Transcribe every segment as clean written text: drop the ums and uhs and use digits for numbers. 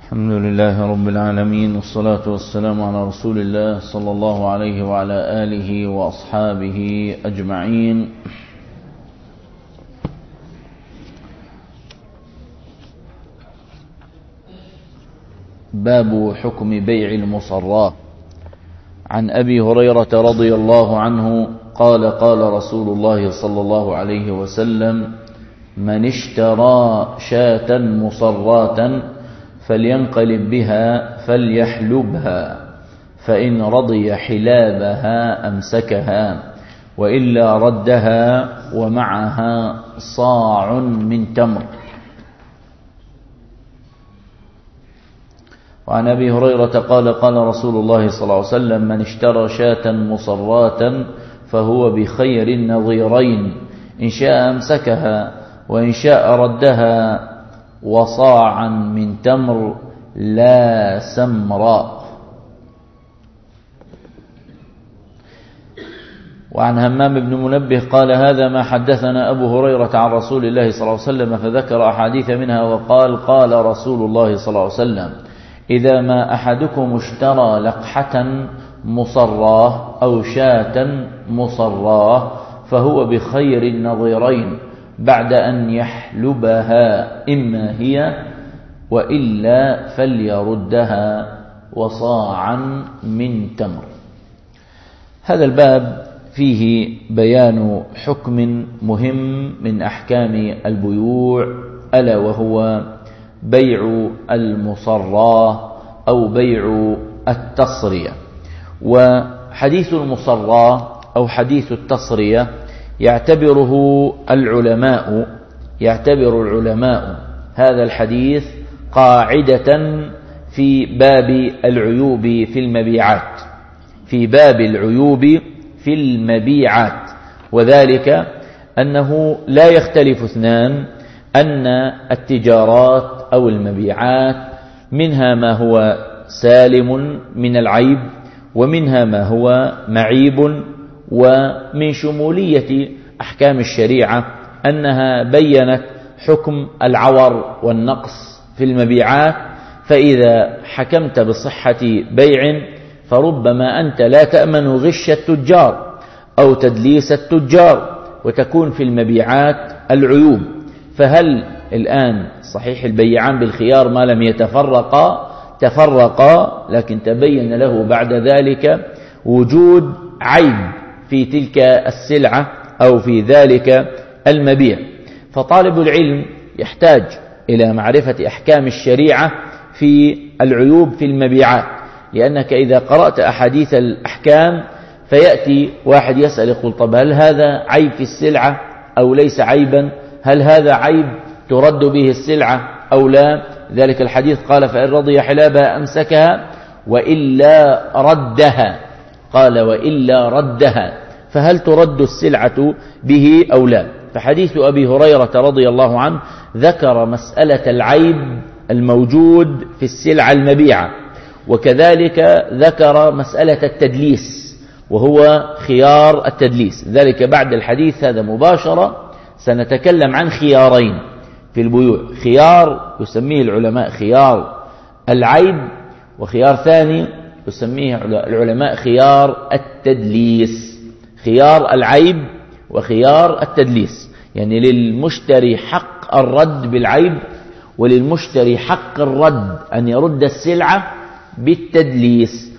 الحمد لله رب العالمين، والصلاة والسلام على رسول الله صلى الله عليه وعلى آله وأصحابه أجمعين. باب حكم بيع المصرات. عن أبي هريرة رضي الله عنه قال قال رسول الله صلى الله عليه وسلم: من اشترى شاة مصراة فلينقلب بها فليحلبها، فإن رضي حلابها أمسكها، وإلا ردها ومعها صاع من تمر. وعن أبي هريرة قال قال رسول الله صلى الله عليه وسلم: من اشترى شاة مصراة فهو بخير النظيرين، إن شاء أمسكها وإن شاء ردها، وصاعا من تمر لا سمراء. وعن همام بن منبه قال: هذا ما حدثنا أبو هريرة عن رسول الله صلى الله عليه وسلم، فذكر أحاديث منها وقال: قال رسول الله صلى الله عليه وسلم: إذا ما أحدكم اشترى لقحة مصراه أو شاة مصراه فهو بخير النظيرين بعد أن يحلبها، إما هي وإلا فليردها، وصاعا من تمر. هذا الباب فيه بيان حكم مهم من أحكام البيوع، ألا وهو بيع المصراه أو بيع التصرية. وحديث المصراه أو حديث التصرية يعتبر العلماء هذا الحديث قاعدة في باب العيوب في المبيعات، وذلك أنه لا يختلف اثنان أن التجارات أو المبيعات منها ما هو سالم من العيب، ومنها ما هو معيب. ومن شمولية أحكام الشريعة أنها بيّنت حكم العور والنقص في المبيعات، فإذا حكمت بصحة بيع فربما أنت لا تأمن غش التجار أو تدليس التجار، وتكون في المبيعات العيوب. فهل الآن صحيح البيعان بالخيار ما لم تفرقا، لكن تبين له بعد ذلك وجود عيب في تلك السلعة أو في ذلك المبيع، فطالب العلم يحتاج إلى معرفة أحكام الشريعة في العيوب في المبيعات، لأنك إذا قرأت أحاديث الأحكام فيأتي واحد يسأل يقول: طب هل هذا عيب في السلعة أو ليس عيبا؟ هل هذا عيب ترد به السلعة أو لا؟ ذلك الحديث قال: فإن رضي حلابها أمسكها وإلا ردها. قال: وإلا ردها، فهل ترد السلعة به أو لا؟ فحديث أبي هريرة رضي الله عنه ذكر مسألة العيب الموجود في السلعة المبيعة، وكذلك ذكر مسألة التدليس وهو خيار التدليس. ذلك بعد الحديث هذا مباشرة سنتكلم عن خيارين في البيوع: خيار يسميه العلماء خيار العيب، وخيار ثاني يسميه العلماء خيار التدليس. خيار العيب وخيار التدليس، يعني للمشتري حق الرد بالعيب، وللمشتري حق الرد أن يرد السلعة بالتدليس.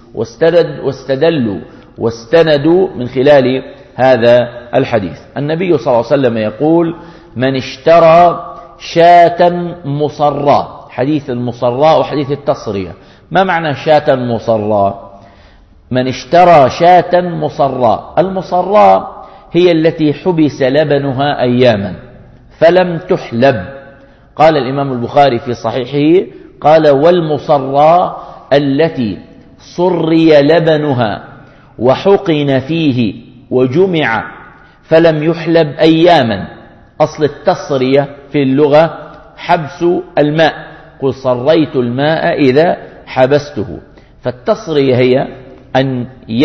واستندوا من خلال هذا الحديث. النبي صلى الله عليه وسلم يقول: من اشترى شاة مصراة. حديث المصراة وحديث التصرية. ما معنى شاة مصراة؟ من اشترى شاة مصراة، المصراة هي التي حبس لبنها أياما فلم تحلب. قال الإمام البخاري في صحيحه قال: والمصراة التي صري لبنها وحقن فيه وجمع فلم يحلب أياما. أصل التصرية في اللغة حبس الماء، قل صريت الماء إذا حبسته. فالتصرية هي أن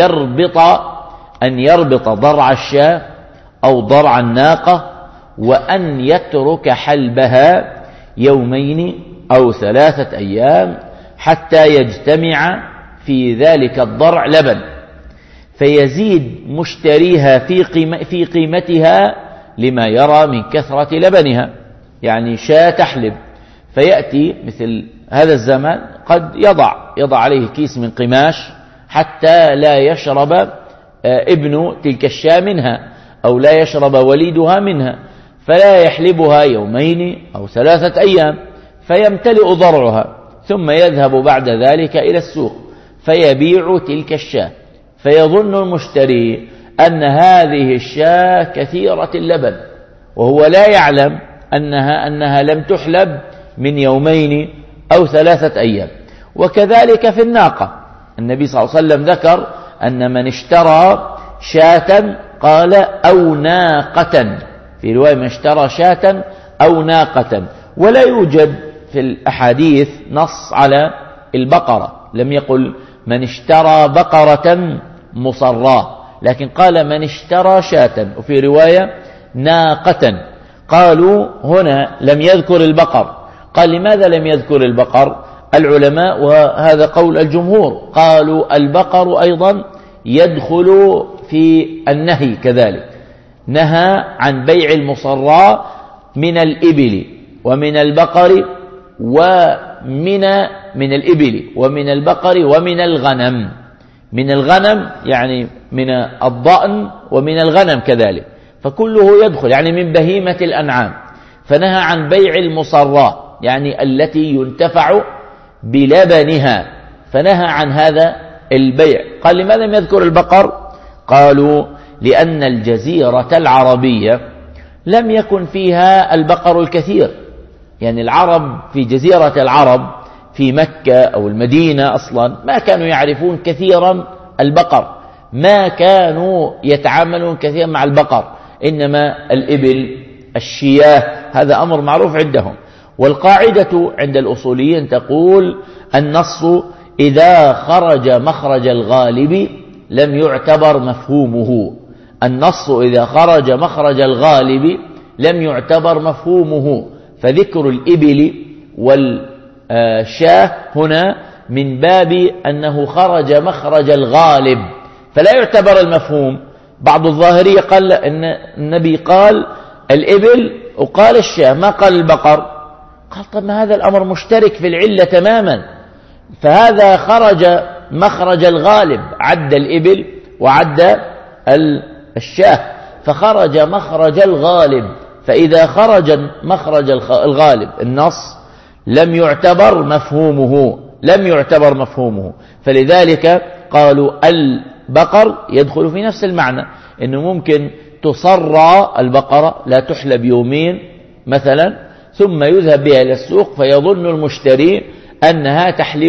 يربط ضرع الشاة أو ضرع الناقة، وأن يترك حلبها يومين أو 3 أيام حتى يجتمع في ذلك الضرع لبن، فيزيد مشتريها في قيمتها لما يرى من كثرة لبنها. يعني شاة تحلب، فيأتي مثل هذا الزمان قد يضع عليه كيس من قماش حتى لا يشرب ابن تلك الشاة منها أو لا يشرب وليدها منها، فلا يحلبها يومين أو 3 أيام، فيمتلئ ضرعها، ثم يذهب بعد ذلك إلى السوق فيبيع تلك الشاة، فيظن المشتري أن هذه الشاة كثيرة اللبن، وهو لا يعلم أنها لم تحلب من يومين أو 3 أيام. وكذلك في الناقة، النبي صلى الله عليه وسلم ذكر أن من اشترى شاة قال أو ناقة، في رواية من اشترى شاة أو ناقة، ولا يوجد في الأحاديث نص على البقرة، لم يقل من اشترى بقرة مصراه، لكن قال من اشترى شاة، وفي رواية ناقة. قالوا هنا لم يذكر البقر. قال لماذا لم يذكر البقر؟ العلماء، وهذا قول الجمهور، قالوا البقر أيضا يدخل في النهي كذلك، نهى عن بيع المصرى من الإبل ومن البقر من الإبل ومن البقر ومن الغنم. من الغنم يعني من الضأن ومن الغنم كذلك، فكله يدخل يعني من بهيمة الأنعام. فنهى عن بيع المصرى يعني التي ينتفع بلبنها، فنهى عن هذا البيع. قال لماذا لم يذكر البقر؟ قالوا لأن الجزيرة العربية لم يكن فيها البقر الكثير، يعني العرب في جزيرة العرب في مكة أو المدينة أصلا ما كانوا يعرفون كثيرا البقر، ما كانوا يتعاملون كثيرا مع البقر، إنما الإبل الشياه هذا أمر معروف عندهم. والقاعدة عند الأصوليين تقول النص إذا خرج مخرج الغالب لم يعتبر مفهومه، النص إذا خرج مخرج الغالب لم يعتبر مفهومه، فذكر الإبل والشاه هنا من باب أنه خرج مخرج الغالب فلا يعتبر المفهوم. بعض الظاهرية قال أن النبي قال الإبل وقال الشاه ما قال البقر. قال طب ما هذا الأمر مشترك في العلة تماما، فهذا خرج مخرج الغالب، عد الإبل وعد الشاه، فخرج مخرج الغالب. فإذا خرج مخرج الغالب النص لم يعتبر مفهومه، فلذلك قالوا البقر يدخل في نفس المعنى، إنه ممكن تصرى البقرة لا تحلب يومين مثلا ثم يذهب بها إلى السوق فيظن المشتري أنها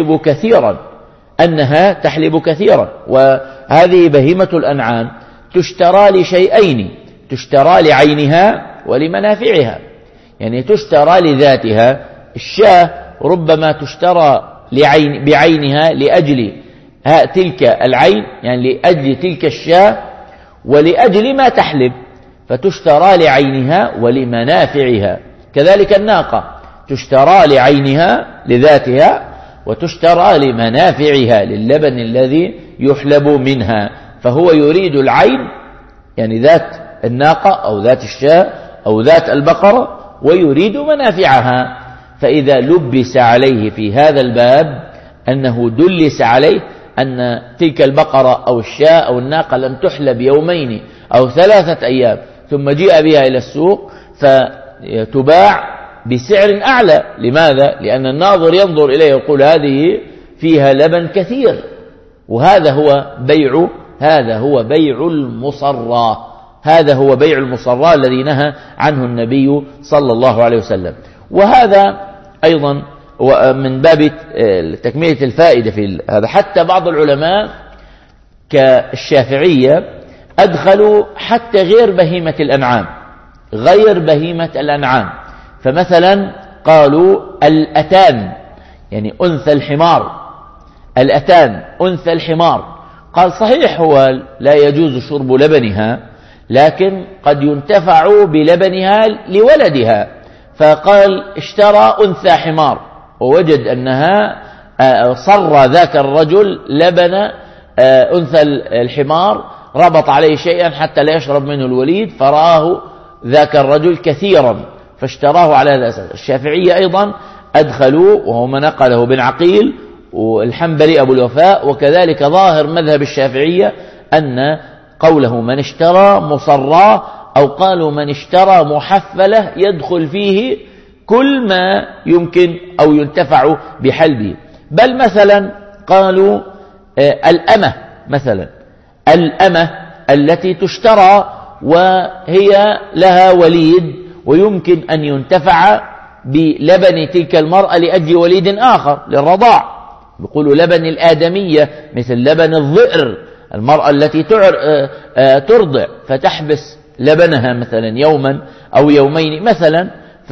تحلب كثيرا، وهذه بهيمة الأنعام تشترى لشيئين، تشترى لعينها ولمنافعها، يعني تشترى لذاتها. الشاة ربما تشترى بعينها لأجل تلك العين، يعني لأجل تلك الشاة ولأجل ما تحلب، فتشترى لعينها ولمنافعها. كذلك الناقة تشترى لعينها لذاتها وتشترى لمنافعها للبن الذي يحلب منها، فهو يريد العين يعني ذات الناقة أو ذات الشاة أو ذات البقرة ويريد منافعها. فإذا لبس عليه في هذا الباب أنه دلس عليه أن تلك البقرة أو الشاة أو الناقة لم تحلب يومين أو 3 أيام ثم جاء بها إلى السوق فتباع بسعر أعلى. لماذا؟ لأن الناظر ينظر إليه يقول هذه فيها لبن كثير، وهذا هو بيع المصرى، هذا هو بيع المصرى الذي نهى عنه النبي صلى الله عليه وسلم. وهذا أيضا من باب تكملة الفائدة في هذا. حتى بعض العلماء كالشافعية أدخلوا حتى غير بهيمة الأنعام، فمثلا قالوا الأتان يعني أنثى الحمار، قال صحيح هو لا يجوز شرب لبنها لكن قد ينتفع بلبنها لولدها، فقال اشترى أنثى حمار ووجد أنها صر ذاك الرجل لبن أنثى الحمار، ربط عليه شيئا حتى لا يشرب منه الوليد، فرآه ذاك الرجل كثيرا فاشتراه على هذا الأساس. الشافعية أيضا أدخلوا، وهو ما نقله بن عقيل والحنبلي أبو الوفاء، وكذلك ظاهر مذهب الشافعية أن قوله من اشترى مصراه، أو قالوا من اشترى محفلة، يدخل فيه كل ما يمكن أو ينتفع بحلبه. بل مثلا قالوا الأمة، مثلا الأمة التي تشترى وهي لها وليد ويمكن أن ينتفع بلبن تلك المرأة لأجل وليد آخر للرضاع، يقولوا لبن الآدمية مثل لبن الظئر، المرأة التي ترضع فتحبس لبنها مثلا يوما أو يومين مثلا،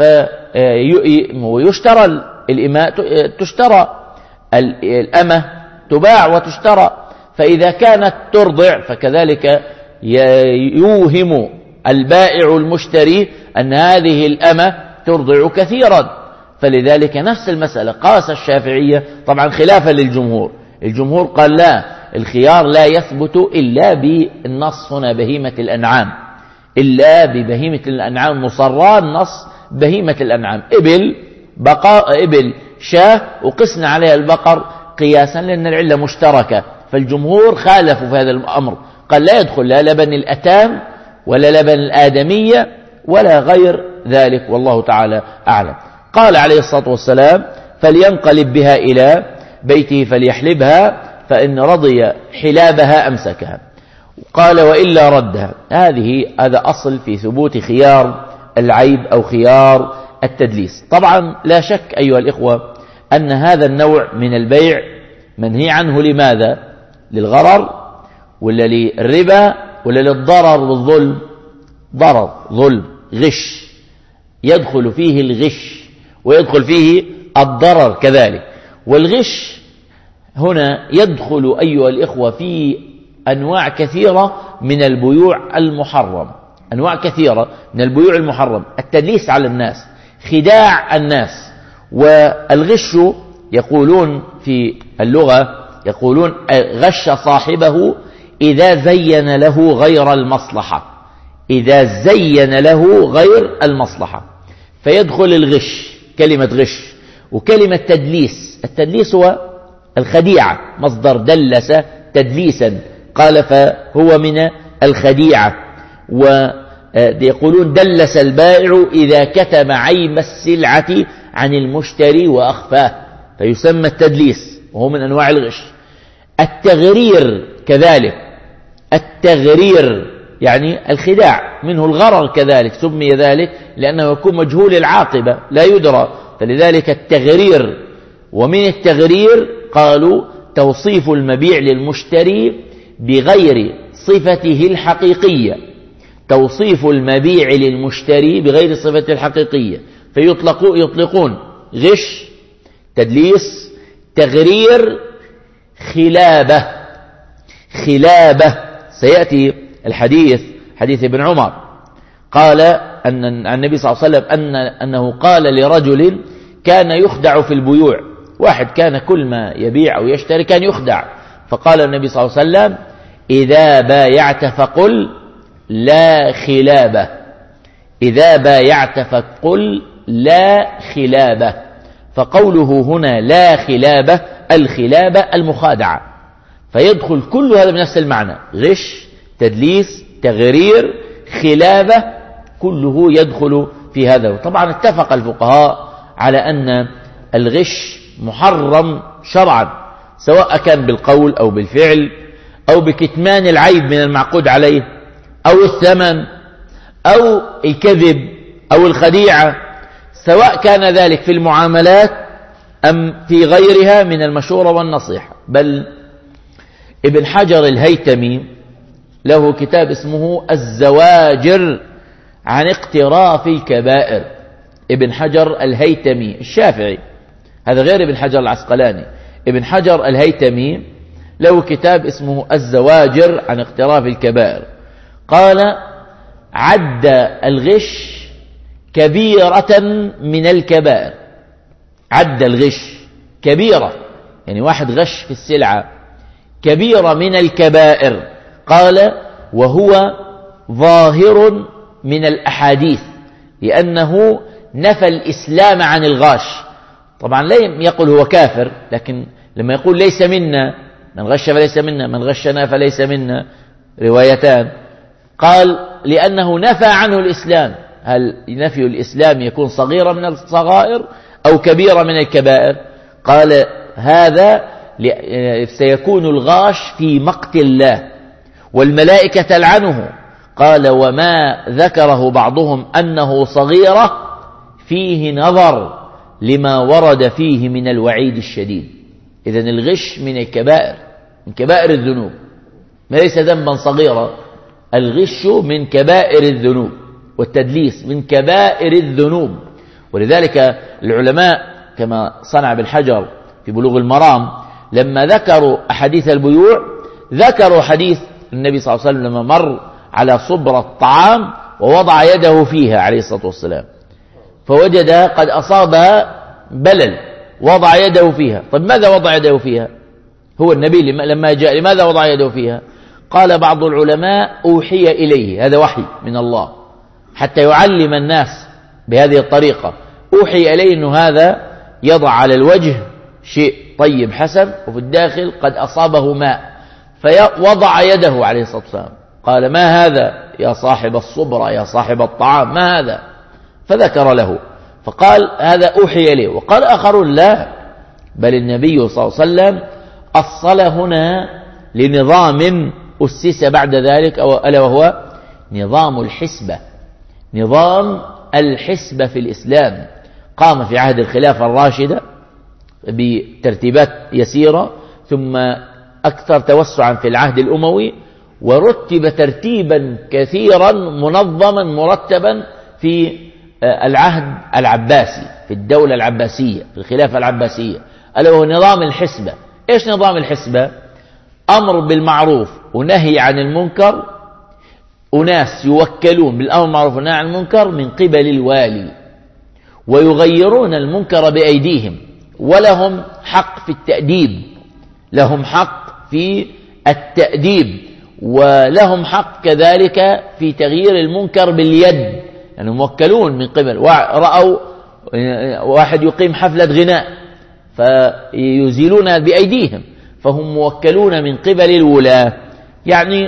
ويشترى الإماء، تشترى الأمة، تباع وتشترى. فإذا كانت ترضع فكذلك يوهم البائع المشتري أن هذه الأمة ترضع كثيرا، فلذلك نفس المسألة قاس الشافعية طبعا خلافا للجمهور. الجمهور قال لا، الخيار لا يثبت إلا بالنص هنا بهيمة الأنعام، إلا ببهيمة الأنعام مصرى، النص بهيمة الأنعام، إبل شاه، وقسنا عليها البقر قياسا لأن العلة مشتركة. فالجمهور خالفوا في هذا الأمر، قال لا يدخل لا لبن الأتام ولا لبن الآدمية ولا غير ذلك، والله تعالى أعلم. قال عليه الصلاة والسلام فلينقلب بها إلى بيته فليحلبها، فإن رضي حلابها أمسكها. قال وإلا ردها. هذا أصل في ثبوت خيار العيب أو خيار التدليس. طبعا لا شك أيها الإخوة أن هذا النوع من البيع منهي عنه. لماذا؟ للغرر ولا للربا ولا للضرر والظلم؟ ضرر، ظلم، غش، يدخل فيه الغش ويدخل فيه الضرر كذلك. والغش هنا يدخل أيها الإخوة في أنواع كثيرة من البيوع المحرم، أنواع كثيرة من البيوع المحرم. التدليس على الناس، خداع الناس. والغش يقولون في اللغة، يقولون غش صاحبه إذا زين له غير المصلحة، إذا زين له غير المصلحة، فيدخل الغش، كلمة غش. وكلمة تدليس، التدليس هو الخديعة، مصدر دلس تدليسا، قال فهو من الخديعة. ويقولون دلس البائع إذا كتم عيب السلعة عن المشتري وأخفاه، فيسمى التدليس وهو من أنواع الغش. التغرير كذلك، التغرير يعني الخداع، منه الغرر كذلك، سمي ذلك لأنه يكون مجهول العاقبة لا يدرى، فلذلك التغرير. ومن التغرير قالوا توصيف المبيع للمشتري بغير صفته الحقيقية، توصيف المبيع للمشتري بغير صفته الحقيقية، فيطلقون غش، تدليس، تغرير، خلابة. خلابة سيأتي الحديث، حديث ابن عمر، قال أن النبي صلى الله عليه وسلم أنه قال لرجل كان يخدع في البيوع، واحد كان كل ما يبيع أو يشتري كان يخدع، فقال النبي صلى الله عليه وسلم إذا بايعت فقل لا خلابة، إذا بايعت فقل لا خلابة. فقوله هنا لا خلابة، الخلابة المخادعة، فيدخل كل هذا بنفس المعنى، غش، تدليس، تغرير، خلابة، كله يدخل في هذا. طبعا اتفق الفقهاء على أن الغش محرم شرعا، سواء كان بالقول أو بالفعل أو بكتمان العيب من المعقود عليه أو الثمن أو الكذب أو الخديعة، سواء كان ذلك في المعاملات أم في غيرها من المشورة والنصيحة. بل ابن حجر الهيتمي له كتاب اسمه الزواجر عن اقتراف الكبائر. ابن حجر الهيتمي الشافعي، هذا غير ابن حجر العسقلاني. ابن حجر الهيتمي له كتاب اسمه الزواجر عن اقتراف الكبائر، قال عد الغش كبيرة من الكبائر، عد الغش كبيرة يعني واحد غش في السلعة كبيرة من الكبائر، قال وهو ظاهر من الأحاديث، لأنه نفى الإسلام عن الغاش. طبعا لا يقول هو كافر، لكن لما يقول ليس منا من غش فليس منا، من غشنا فليس منا، روايتان، قال لأنه نفى عنه الإسلام. هل نفي الإسلام يكون صغيرة من الصغائر أو كبيرة من الكبائر؟ قال هذا سيكون الغاش في مقت الله والملائكة تلعنه. قال وما ذكره بعضهم أنه صغيرة فيه نظر لما ورد فيه من الوعيد الشديد. إذن الغش من الكبائر، من كبائر الذنوب، ما ليس ذنبا صغيرا. الغش من كبائر الذنوب، والتدليس من كبائر الذنوب. ولذلك العلماء كما صنع ابن حجر في بلوغ المرام لما ذكروا أحاديث البيوع ذكروا حديث النبي صلى الله عليه وسلم لما مر على صبرة الطعام ووضع يده فيها عليه الصلاة والسلام فوجدها قد أصابها بلل، وضع يده فيها. طيب ماذا وضع يده فيها؟ هو النبي لما جاء لماذا وضع يده فيها؟ قال بعض العلماء أوحي إليه، هذا وحي من الله حتى يعلم الناس بهذه الطريقة. أوحي إليه أنه هذا يضع على الوجه شيء طيب حسن وفي الداخل قد أصابه ماء، فوضع يده عليه الصلاة والسلام. قال ما هذا يا صاحب الصبرة يا صاحب الطعام، ما هذا؟ فذكر له، فقال هذا أوحي إليه. وقال آخرون لا، بل النبي صلى الله عليه وسلم أصل هنا لنظام أسس بعد ذلك، ألا وهو نظام الحسبة. نظام الحسبة في الإسلام قام في عهد الخلافة الراشدة بترتيبات يسيرة، ثم أكثر توسعا في العهد الأموي، ورتب ترتيبا كثيرا منظما مرتبا في العهد العباسي، في الدولة العباسية، في الخلافة العباسية، ألا وهو نظام الحسبة. إيش نظام الحسبة؟ أمر بالمعروف ونهي عن المنكر، أناس يوكلون بالأمر بالمعروف والنهي عن المنكر من قبل الوالي، ويغيرون المنكر بأيديهم، ولهم حق في التأديب، لهم حق في التأديب، ولهم حق كذلك في تغيير المنكر باليد، يعني موكلون من قبل. رأوا واحد يقيم حفلة غناء فيزيلونها بأيديهم، فهم موكلون من قبل الولاة، يعني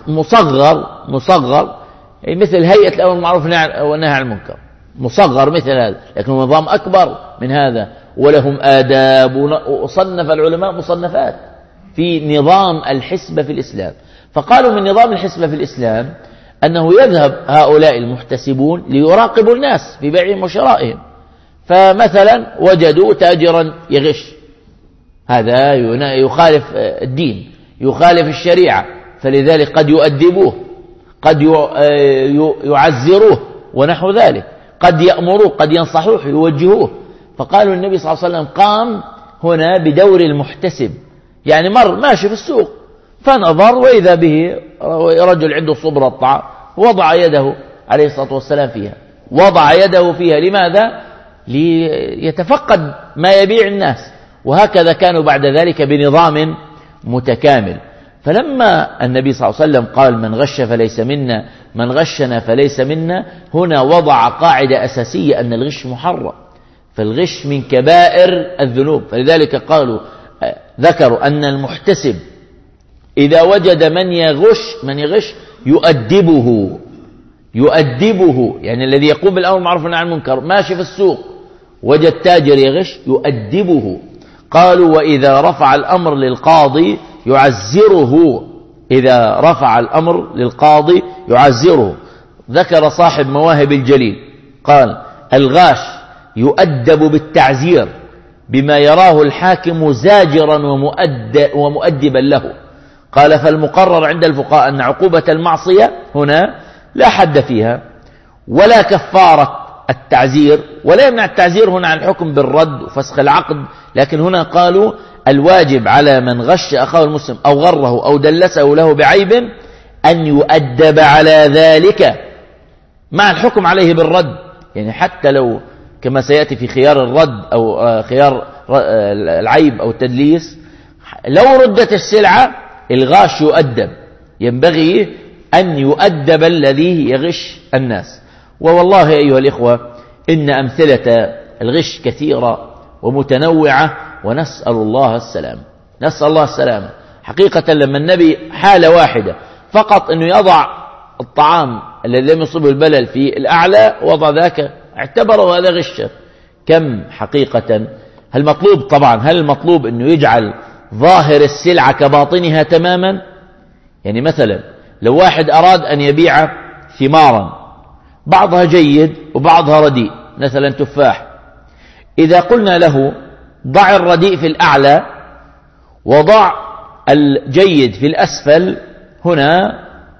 مصغر مثل هيئة الأمر بالمعروف والنهي عن المنكر، مصغر مثل هذا، لكن نظام أكبر من هذا، ولهم آداب. وصنف العلماء مصنفات في نظام الحسبة في الإسلام. فقالوا من نظام الحسبة في الإسلام أنه يذهب هؤلاء المحتسبون ليراقبوا الناس في بيعهم وشرائهم، فمثلا وجدوا تاجرا يغش، هذا يخالف الدين، يخالف الشريعة، فلذلك قد يؤدبوه، قد يعزروه ونحو ذلك، قد يأمروه، قد ينصحوه، يوجهوه. فقالوا النبي صلى الله عليه وسلم قام هنا بدور المحتسب، يعني مر ماشي في السوق فنظر وإذا به رجل عنده صبرة الطعام، وضع يده عليه الصلاة والسلام فيها، وضع يده فيها. لماذا؟ ليتفقد ما يبيع الناس. وهكذا كانوا بعد ذلك بنظام متكامل. فلما النبي صلى الله عليه وسلم قال من غش فليس منا، من غشنا فليس منا، هنا وضع قاعدة أساسية أن الغش محرم، فالغش من كبائر الذنوب. فلذلك قالوا ذكروا أن المحتسب إذا وجد من يغش يؤدبه، يعني الذي يقوم بالأمر بالمعروف والنهي عن المنكر ماشي في السوق وجد تاجر يغش يؤدبه. قالوا وإذا رفع الأمر للقاضي يعزره، إذا رفع الأمر للقاضي يعزره. ذكر صاحب مواهب الجليل قال الغاش يؤدب بالتعزير بما يراه الحاكم زاجرا ومؤدبا له. قال فالمقرر عند الفقهاء أن عقوبة المعصية هنا لا حد فيها ولا كفارة التعزير، ولا يمنع التعزير هنا عن الحكم بالرد وفسخ العقد، لكن هنا قالوا الواجب على من غش أخاه المسلم أو غره أو دلسه له بعيب أن يؤدب على ذلك مع الحكم عليه بالرد، يعني حتى لو كما سيأتي في خيار الرد أو خيار العيب أو التدليس، لو ردت السلعة الغاش يؤدب، ينبغي أن يؤدب الذي يغش الناس. والله أيها الإخوة إن أمثلة الغش كثيرة ومتنوعة، ونسأل الله السلام، نسأل الله السلام. حقيقة لما النبي حالة واحدة فقط أنه يضع الطعام الذي لم يصبه البلل في الأعلى وضع ذاك اعتبره هذا غشة. كم حقيقة المطلوب، طبعا هل المطلوب أنه يجعل ظاهر السلعة كباطنها تماما؟ يعني مثلا لو واحد أراد أن يبيع ثمارا بعضها جيد وبعضها رديء، مثلا تفاح، إذا قلنا له ضع الرديء في الأعلى وضع الجيد في الأسفل، هنا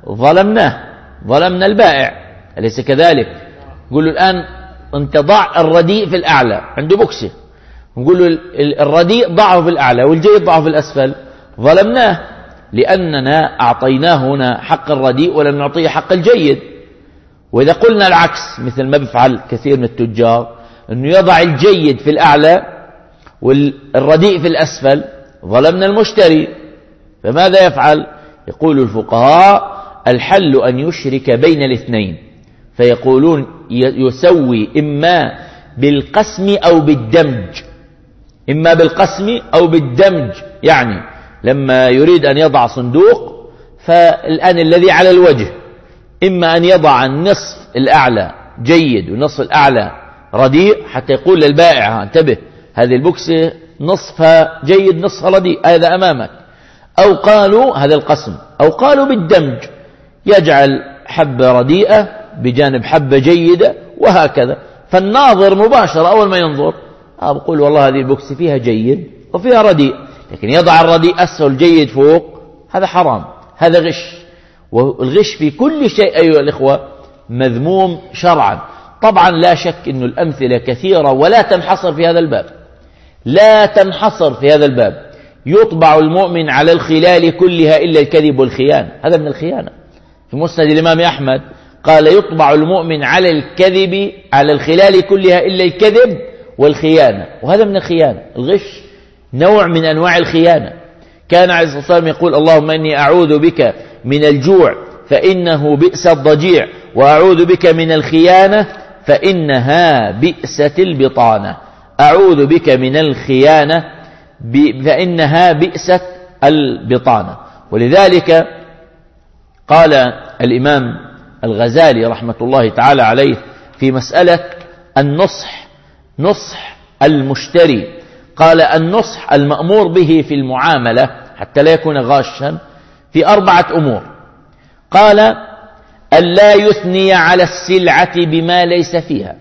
ظلمنا البائع، أليس كذلك؟ نقول له الآن أنت ضع الرديء في الأعلى، عنده بوكسه، نقول له الرديء ضعه في الأعلى والجيد ضعه في الأسفل، ظلمناه، لأننا أعطيناه هنا حق الرديء ولم نعطيه حق الجيد. وإذا قلنا العكس مثل ما بيفعل كثير من التجار، أنه يضع الجيد في الأعلى والرديء في الأسفل، ظلمنا المشتري. فماذا يفعل؟ يقول الفقهاء الحل أن يشرك بين الاثنين، فيقولون يسوي إما بالقسم أو بالدمج، إما بالقسم أو بالدمج. يعني لما يريد أن يضع صندوق، فالآن الذي على الوجه إما أن يضع النصف الأعلى جيد والنصف الأعلى رديء، حتى يقول للبائع انتبه هذه البوكسة نصفها جيد نصفها رديء، هذا أمامك. أو قالوا هذا القسم، أو قالوا بالدمج، يجعل حبة رديئة بجانب حبة جيدة وهكذا. فالناظر مباشرة أول ما ينظر بقول والله هذه البوكسة فيها جيد وفيها رديء، لكن يضع الرديء أسفل الجيد فوق، هذا حرام، هذا غش. والغش في كل شيء أيها الإخوة مذموم شرعا. طبعا لا شك أن الأمثلة كثيرة ولا تنحصر في هذا الباب، لا تنحصر في هذا الباب. يطبع المؤمن على الخلال كلها إلا الكذب والخيانة، هذا من الخيانة. في مسند الإمام أحمد قال يطبع المؤمن على الكذب على الخلال كلها إلا الكذب والخيانة، وهذا من الخيانة. الغش نوع من أنواع الخيانة. كان عليه الصلاة والسلام يقول اللهم إني أعوذ بك من الجوع فإنه بئس الضجيع، وأعوذ بك من الخيانة فإنها بئست البطانة. أعوذ بك من الخيانة فإنها بئست البطانة. ولذلك قال الإمام الغزالي رحمة الله تعالى عليه في مسألة النصح، نصح المشتري، قال النصح المأمور به في المعاملة حتى لا يكون غاشا في 4 أمور. قال ألا يثني على السلعة بما ليس فيها،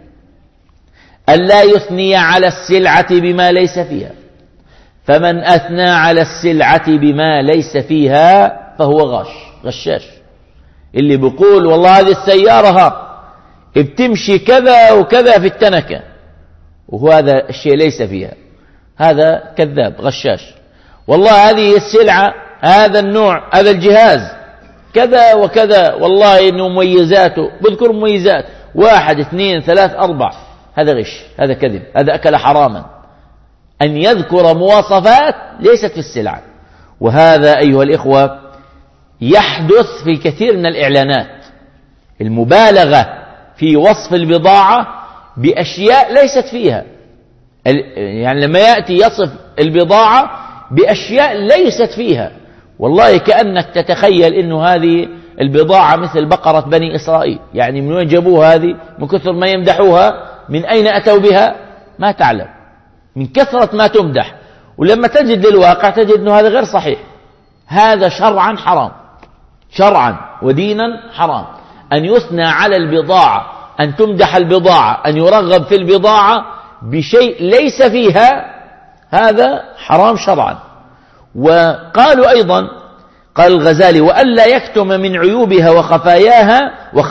ألا يثني على السلعة بما ليس فيها، فمن أثنى على السلعة بما ليس فيها فهو غشاش. اللي بيقول والله هذه السيارة بتمشي كذا وكذا في التنكة وهذا الشيء ليس فيها، هذا كذاب غشاش. والله هذه السلعة هذا النوع هذا الجهاز كذا وكذا، والله إنه مميزاته بذكر مميزات 1 2 3 4، هذا غش، هذا كذب، هذا أكل حراما. أن يذكر مواصفات ليست في السلعة. وهذا أيها الإخوة يحدث في كثير من الإعلانات، المبالغة في وصف البضاعة بأشياء ليست فيها. يعني لما يأتي يصف البضاعة بأشياء ليست فيها، والله كأنك تتخيل إنه هذه البضاعة مثل بقرة بني إسرائيل. يعني من وين جابوها هذه؟ من كثر ما يمدحوها. من أين أتوا بها؟ ما تعلم، من كثرة ما تمدح. ولما تجد للواقع تجد أنه هذا غير صحيح. هذا شرعا حرام، شرعا ودينا حرام. أن يثنى على البضاعة، أن تمدح البضاعة، أن يرغب في البضاعة بشيء ليس فيها، هذا حرام شرعا. وقالوا أيضا، قال الغزالي وألا يكتم من عيوبها وخفاياها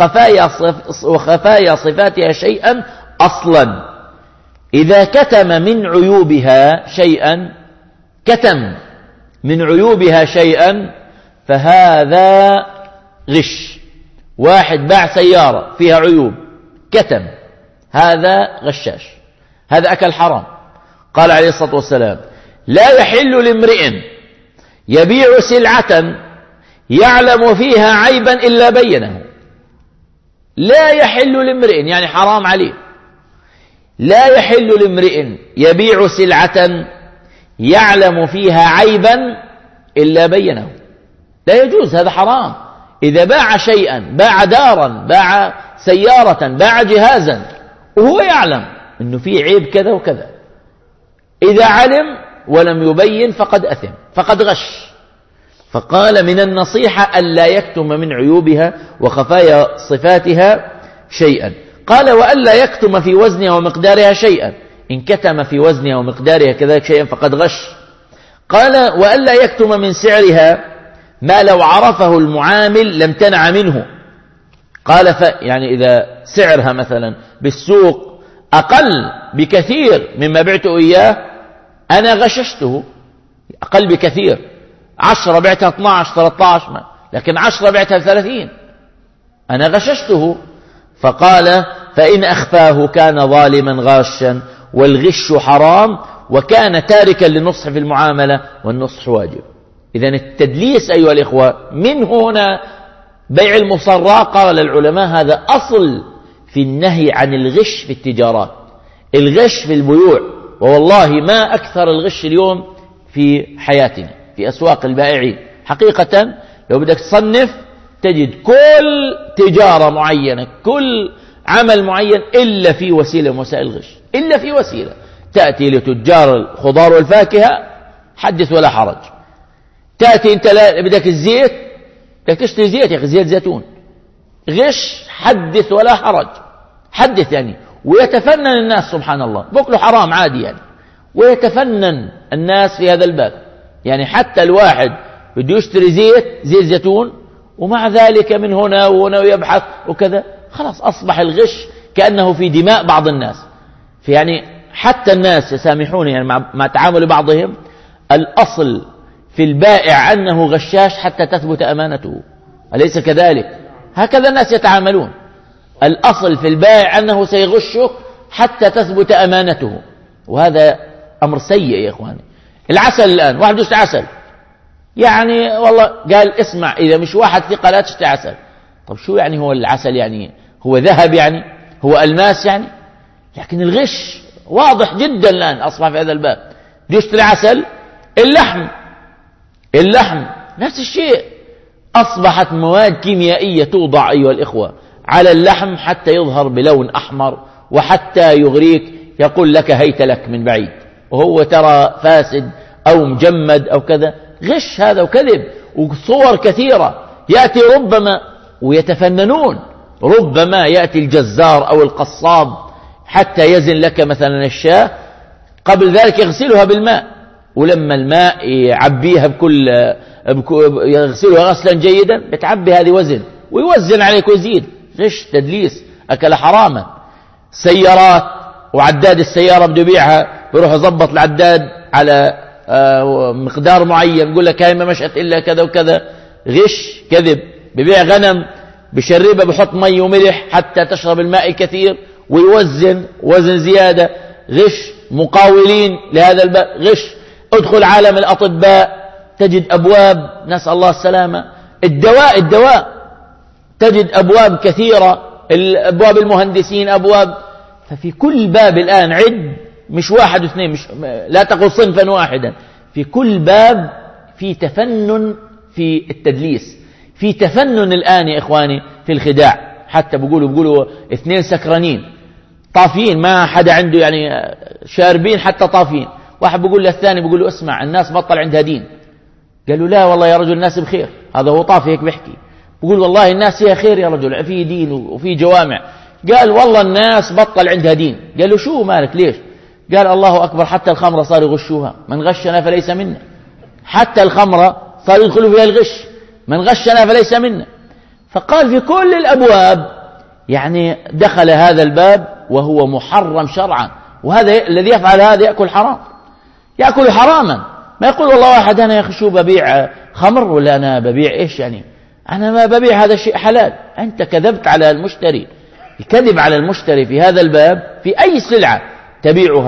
وخفايا صفاتها شيئا أصلا. إذا كتم من عيوبها شيئا، كتم من عيوبها شيئا فهذا غش. واحد باع سيارة فيها عيوب كتم، هذا غشاش، هذا أكل حرام. قال عليه الصلاة والسلام: لا يحل لامرئ يبيع سلعة يعلم فيها عيبا إلا بينه. لا يحل لامرئ يعني حرام عليه. لا يحل لامرئ يبيع سلعة يعلم فيها عيبا إلا بينه. لا يجوز، هذا حرام. إذا باع شيئا، باع دارا، باع سيارة، باع جهازا، وهو يعلم أنه فيه عيب كذا وكذا، إذا علم ولم يبين فقد أثم، فقد غش. فقال: من النصيحة ألا يكتم من عيوبها وخفايا صفاتها شيئا. قال: وألا يكتم في وزنها ومقدارها شيئا. إن كتم في وزنها ومقدارها كذلك شيئا فقد غش. قال: وألا يكتم من سعرها ما لو عرفه المعامل لم تنع منه. قال: يعني إذا سعرها مثلا بالسوق أقل بكثير مما بعته إياه، أنا غششته، أقل بكثير، 10 بعتها 12 13، لكن 10 بعتها 30، أنا غششته. فقال: فإن أخفاه كان ظالما غاشا، والغش حرام، وكان تاركا للنصح في المعاملة، والنصح واجب. إذن التدليس أيها الإخوة من هنا بيع المصرى. قال العلماء هذا أصل في النهي عن الغش في التجارات، الغش في البيوع. ووالله ما أكثر الغش اليوم في حياتنا في أسواق البائعين. حقيقة لو بدك تصنف تجد كل تجارة معينة، كل عمل معين إلا في وسيلة من وسائل الغش، إلا في وسيلة. تأتي لتجار الخضار والفاكهة حدث ولا حرج. تأتي أنت بدك الزيت، بدك تشتري زيت يا أخي، زيت زيتون، غش حدث ولا حرج، حدث يعني. ويتفنن الناس سبحان الله، بقله حرام عادي يعني، ويتفنن الناس في هذا الباب. يعني حتى الواحد بده يشتري زيت زيتون، ومع ذلك من هنا وهنا يبحث وكذا، خلاص أصبح الغش كأنه في دماء بعض الناس. يعني حتى الناس يسامحوني يعني مع تعامل بعضهم، الأصل في البائع أنه غشاش حتى تثبت أمانته، أليس كذلك؟ هكذا الناس يتعاملون. الأصل في البائع أنه سيغشك حتى تثبت أمانته، وهذا أمر سيء يا إخواني. العسل الآن، واحد يشتري عسل، يعني والله قال اسمع إذا مش واحد ثقة لا تشتري عسل. طب شو يعني هو العسل؟ يعني هو ذهب؟ يعني هو ألماس؟ يعني لكن الغش واضح جدا الآن أصبح في هذا الباب. بده يشتري عسل. اللحم نفس الشيء، أصبحت مواد كيميائية توضع أيها الإخوة على اللحم حتى يظهر بلون أحمر، وحتى يغريك، يقول لك هيت لك من بعيد، وهو ترى فاسد أو مجمد أو كذا. غش هذا وكذب، وصور كثيرة. يأتي ربما ويتفننون، ربما يأتي الجزار أو القصاب حتى يزن لك مثلا الشاة، قبل ذلك يغسلها بالماء، ولما الماء يعبيها يغسلها غسلا جيدا، بتعبي هذه وزن ويوزن عليك ويزيد. غش، تدليس، أكل حراما. سيارات وعداد السيارة بده يبيعها، بيروح يضبط العداد على مقدار معين، يقول لك هاي ما مشأت إلا كذا وكذا. غش، كذب. ببيع غنم، بشربها، بحط مي وملح حتى تشرب الماء الكثير، ويوزن وزن زيادة. غش. مقاولين لهذا الباب، غش. ادخل عالم الأطباء تجد أبواب، نسأل الله السلامة. الدواء تجد أبواب كثيرة، أبواب المهندسين، أبواب. ففي كل باب الآن عد، مش واحد واثنين، مش لا تقل صنفا واحدا، في كل باب في تفنن في التدليس، في تفنن الآن يا إخواني في الخداع. حتى بيقولوا اثنين سكرانين طافين، ما حدا عنده يعني شاربين حتى طافين، واحد بيقول للثاني، بيقول له اسمع الناس بطل عندها دين. قال له لا والله يا رجل الناس بخير. هذا هو طافي هيك بيحكي، بيقول والله الناس هي خير يا رجل، في دين وفي جوامع. قال والله الناس بطل عندها دين. قال له شو مالك ليش؟ قال الله أكبر، حتى الخمرة صار يغشوها، من غشنا فليس منا. حتى الخمرة صار يدخلوا فيها الغش، من غشنا فليس منا. فقال في كل الأبواب يعني دخل هذا الباب وهو محرم شرعا. وهذا الذي يفعل هذا يأكل حرام، يأكل حراما. ما يقول والله واحد أنا يا أخي شو ببيع خمر، ولا أنا ببيع إيش، يعني أنا ما ببيع هذا الشيء حلال. أنت كذبت على المشتري. الكذب على المشتري في هذا الباب في أي سلعة تبيعها،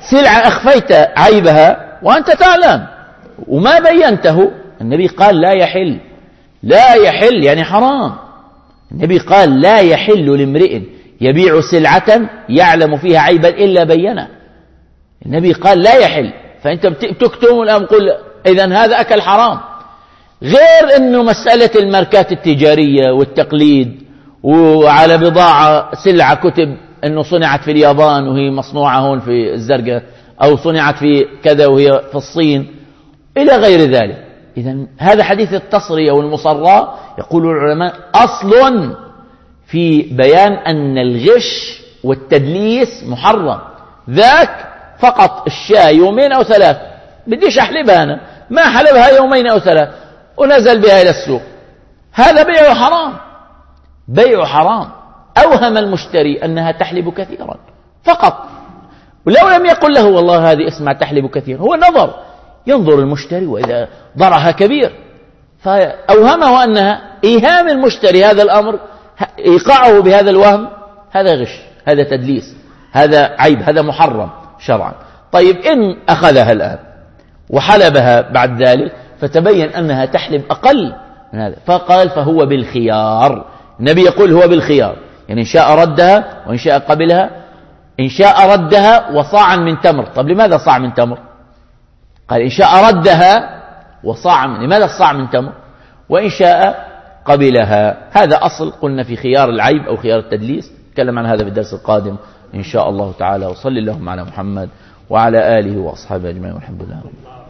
سلعة أخفيت عيبها وأنت تعلم وما بينته. النبي قال لا يحل، لا يحل يعني حرام. النبي قال لا يحل لامرئ يبيع سلعة يعلم فيها عيبا إلا بينه. النبي قال لا يحل، فأنت بتكتم والآن قل إذن هذا أكل حرام. غير أنه مسألة الماركات التجارية والتقليد، وعلى بضاعة سلعة كتب أنه صنعت في اليابان وهي مصنوعة هون في الزرقاء، أو صنعت في كذا وهي في الصين، إلى غير ذلك. إذن هذا حديث التصرية والمصراة يقول العلماء أصل في بيان أن الغش والتدليس محرم. ذاك فقط الشاي يومين أو ثلاث، بديش أحلبها أنا، ما حلبها يومين أو ثلاث ونزل بها إلى السوق، هذا بيع حرام، بيع حرام. أوهم المشتري أنها تحلب كثيرا فقط، ولو لم يقل له والله هذه اسمها تحلب كثيرا، هو نظر، ينظر المشتري وإذا ضرها كبير فأوهمه أنها. إيهام المشتري هذا الأمر، إيقاعه بهذا الوهم، هذا غش، هذا تدليس، هذا عيب، هذا محرم شرعا. طيب إن أخذها الآن وحلبها بعد ذلك فتبين أنها تحلب أقل من هذا، فقال فهو بالخيار. النبي يقول هو بالخيار، يعني إن شاء ردها وإن شاء قبلها. إن شاء ردها وصاعا من تمر. طب لماذا صاع من تمر؟ قال إن شاء ردها وصاع من، لماذا الصاع من تمر؟ وإن شاء قبلها. هذا أصل قلنا في خيار العيب أو خيار التدليس. نتكلم عن هذا في الدرس القادم إن شاء الله تعالى. وصلي اللهم على محمد وعلى آله وأصحابه أجمعين والحمد لله.